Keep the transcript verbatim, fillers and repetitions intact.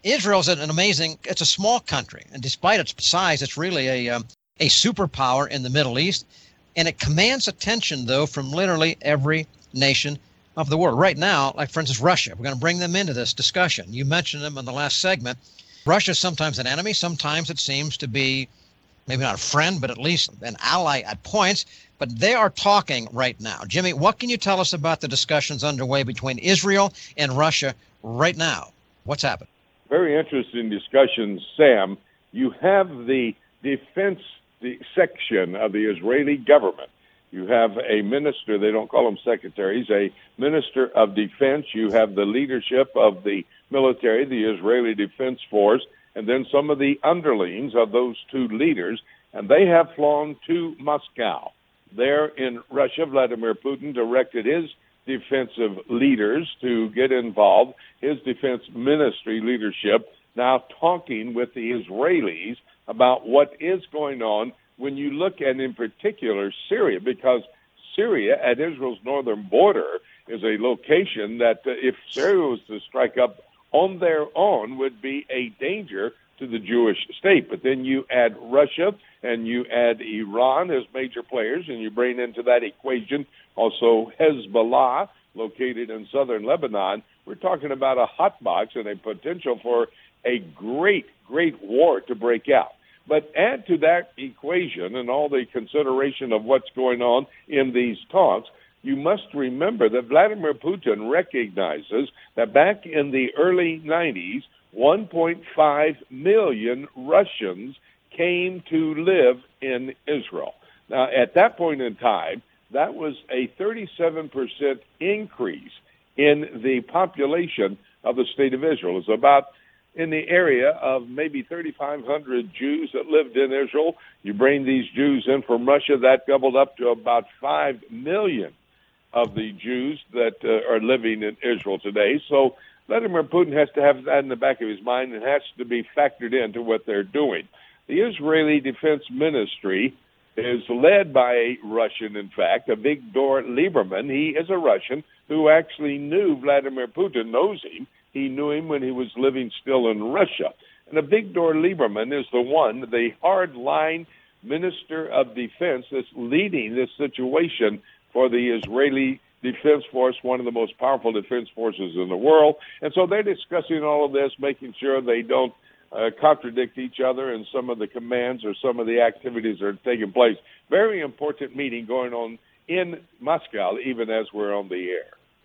Israel's an amazing, it's a small country, and despite its size, it's really a, um, a superpower in the Middle East, and it commands attention, though, from literally every nation of the world. Right now, like, for instance, Russia, we're going to bring them into this discussion. You mentioned them in the last segment. Russia is sometimes an enemy, sometimes it seems to be maybe not a friend, but at least an ally at points. But they are talking right now. Jimmy, what can you tell us about the discussions underway between Israel and Russia right now? What's happened? Very interesting discussions, Sam. You have the defense section of the Israeli government. You have a minister, they don't call him secretaries, a minister of defense. You have the leadership of the military, the Israeli Defense Force, and then some of the underlings of those two leaders, and they have flown to Moscow. There in Russia, Vladimir Putin directed his defensive leaders to get involved, his defense ministry leadership, now talking with the Israelis about what is going on when you look at, in particular, Syria, because Syria, at Israel's northern border, is a location that, uh, if Syria was to strike up on their own, would be a danger to the Jewish state. But then you add Russia and you add Iran as major players, and you bring into that equation also Hezbollah, located in southern Lebanon. We're talking about a hot box and a potential for a great, great war to break out. But add to that equation and all the consideration of what's going on in these talks, you must remember that Vladimir Putin recognizes that back in the early nineties, one point five million Russians came to live in Israel. Now, at that point in time, that was a thirty-seven percent increase in the population of the state of Israel. It's about in the area of maybe thirty-five hundred Jews that lived in Israel. You bring these Jews in from Russia, that doubled up to about five million of the Jews that uh, are living in Israel today. So Vladimir Putin has to have that in the back of his mind and has to be factored into what they're doing. The Israeli Defense Ministry is led by a Russian, in fact, Avigdor Lieberman. He is a Russian who actually knew Vladimir Putin, knows him. He knew him when he was living still in Russia. And Avigdor Lieberman is the one, the hard-line Minister of Defense that's leading this situation for the Israeli Defense Force, one of the most powerful defense forces in the world. And so they're discussing all of this, making sure they don't uh, contradict each other in some of the commands or some of the activities that are taking place. Very important meeting going on in Moscow, even as we're on the air.